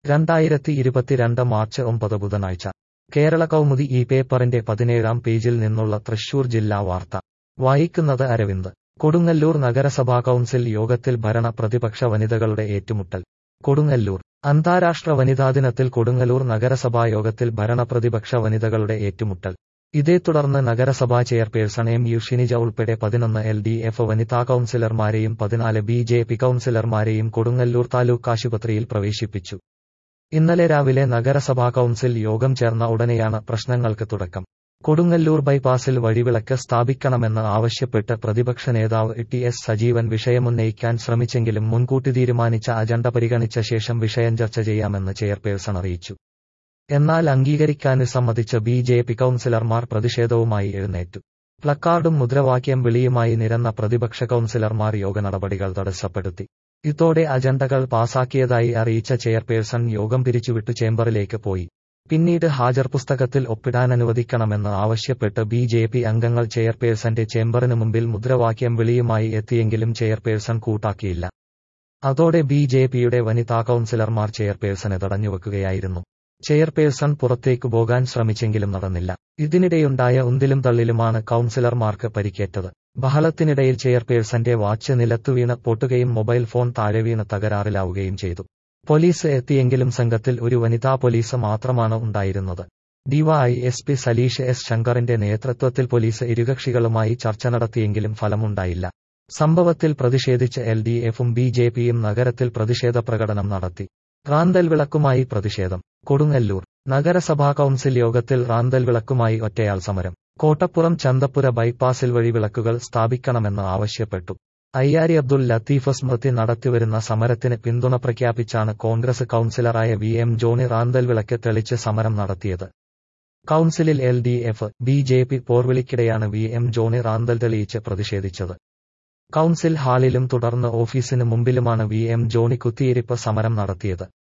2022 March 9 ബുധനാഴ്ച കേരള കൗമുദി ഈ പേപ്പറിന്റെ 17-ാം പേജിൽ നിന്നുള്ള തൃശൂർ ജില്ലാ വാർത്ത വായിക്കുന്നത് അരവിന്ദ്. കൊടുങ്ങല്ലൂർ നഗരസഭാ കൗൺസിൽ യോഗത്തിൽ ഭരണ പ്രതിപക്ഷ വനിതകളുടെ ഏറ്റുമുട്ടൽ. കൊടുങ്ങല്ലൂർ അന്താരാഷ്ട്ര വനിതാ ദിനത്തിൽ കൊടുങ്ങല്ലൂർ നഗരസഭാ യോഗത്തിൽ ഭരണ പ്രതിപക്ഷ വനിതകളുടെ ഏറ്റുമുട്ടൽ. ഇതേ തുടർന്ന് നഗരസഭാ ചെയർപേഴ്സൺ എം.യു. ഷിനിജ ഉൾപ്പെടെ 11 എൽ.ഡി.എഫ് വനിതാ കൗൺസിലർമാരെയും 14 ബി.ജെ.പി കൗൺസിലർമാരെയും കൊടുങ്ങല്ലൂർ താലൂക്ക് ആശുപത്രിയിൽ പ്രവേശിപ്പിച്ചു. ഇന്നലെ രാവിലെ നഗരസഭാ കൗൺസിൽ യോഗം ചേർന്ന ഉടനെയാണ് പ്രശ്നങ്ങൾക്ക് തുടക്കം. കൊടുങ്ങല്ലൂർ ബൈപ്പാസിൽ വഴിവിളക്ക് സ്ഥാപിക്കണമെന്ന് ആവശ്യപ്പെട്ട് പ്രതിപക്ഷ നേതാവ് ടി.എസ്. സജീവൻ വിഷയമുന്നയിക്കാൻ ശ്രമിച്ചെങ്കിലും മുൻകൂട്ടി തീരുമാനിച്ച അജണ്ട പരിഗണിച്ച ശേഷം വിഷയം ചർച്ച ചെയ്യാമെന്ന് ചെയർപേഴ്സൺ അറിയിച്ചു. എന്നാൽ അംഗീകരിക്കാൻ വിസമ്മതിച്ച ബി.ജെ.പി കൗൺസിലർമാർ പ്രതിഷേധവുമായി എഴുന്നേറ്റു. പ്ലക്കാർഡും മുദ്രാവാക്യം വിളിയുമായി നിരന്ന പ്രതിപക്ഷ കൗൺസിലർമാർ യോഗ നടപടികൾ തടസ്സപ്പെടുത്തി. ഇതോടെ അജണ്ടകൾ പാസാക്കിയതായി അറിയിച്ച ചെയർപേഴ്സൺ യോഗം പിരിച്ചുവിട്ടു ചേംബറിലേക്ക് പോയി. പിന്നീട് ഹാജർ പുസ്തകത്തിൽ ഒപ്പിടാനനുവദിക്കണമെന്ന് ആവശ്യപ്പെട്ട് ബി.ജെ.പി അംഗങ്ങൾ ചെയർപേഴ്സന്റെ ചേംബറിന് മുമ്പിൽ മുദ്രാവാക്യം വിളിയുമായി എത്തിയെങ്കിലും ചെയർപേഴ്സൺ കൂട്ടാക്കിയില്ല. അതോടെ ബി.ജെ.പിയുടെ വനിതാ കൗൺസിലർമാർ ചെയർപേഴ്സനെ തടഞ്ഞുവെക്കുകയായിരുന്നു. ചെയർപേഴ്സൺ പുറത്തേക്കു പോകാൻ ശ്രമിച്ചെങ്കിലും നടന്നില്ല. ഇതിനിടെയുണ്ടായ ഉന്തിലും തള്ളിലുമാണ് കൗൺസിലർമാർക്ക് പരിക്കേറ്റത്. ബഹളത്തിനിടയിൽ ചെയർപേഴ്സന്റെ വാച്ച് നിലത്തുവീണ് പൊട്ടുകയും മൊബൈൽ ഫോൺ താഴെ വീണ് തകരാറിലാവുകയും ചെയ്തു. പോലീസ് എത്തിയെങ്കിലും സംഘത്തിൽ ഒരു വനിതാ പോലീസ് മാത്രമാണ് ഉണ്ടായിരുന്നത്. DYSP Saleesh S. ശങ്കറിന്റെ നേതൃത്വത്തിൽ പോലീസ് ഇരുകക്ഷികളുമായി ചർച്ച നടത്തിയെങ്കിലും ഫലമുണ്ടായില്ല. സംഭവത്തിൽ പ്രതിഷേധിച്ച് എൽ.ഡി.എഫും ബി.ജെ.പിയും നഗരത്തിൽ പ്രതിഷേധ പ്രകടനം നടത്തി. റാന്തൽ വിളക്കുമായി പ്രതിഷേധം. കൊടുങ്ങല്ലൂർ നഗരസഭാ കൗൺസിൽ യോഗത്തിൽ റാന്തൽ വിളക്കുമായി ഒറ്റയാൾ സമരം. കോട്ടപ്പുറം ചന്തപ്പുര ബൈപ്പാസിൽ വഴിവിളക്കുകൾ സ്ഥാപിക്കണമെന്ന് ആവശ്യപ്പെട്ടു. അയ്യാരി അബ്ദുൽ ലത്തീഫ് സ്മൃതി നടത്തിവരുന്ന സമരത്തിന് പിന്തുണ പ്രഖ്യാപിച്ചാണ് കോൺഗ്രസ് കൗൺസിലറായ വി.എം. ജോണി റാന്തൽ വിളക്ക് തെളിച്ച് സമരം നടത്തിയത്. കൗൺസിലിൽ എൽ.ഡി.എഫ്, ബി.ജെ.പി പോർവിളിക്കിടെയാണ് വി.എം. ജോണി റാന്തൽ തെളിയിച്ച് പ്രതിഷേധിച്ചത്. കൗൺസിൽ ഹാളിലും തുടർന്ന് ഓഫീസിന് മുമ്പിലുമാണ് വി.എം. ജോണി കുത്തിയിരിപ്പ് സമരം നടത്തിയത്.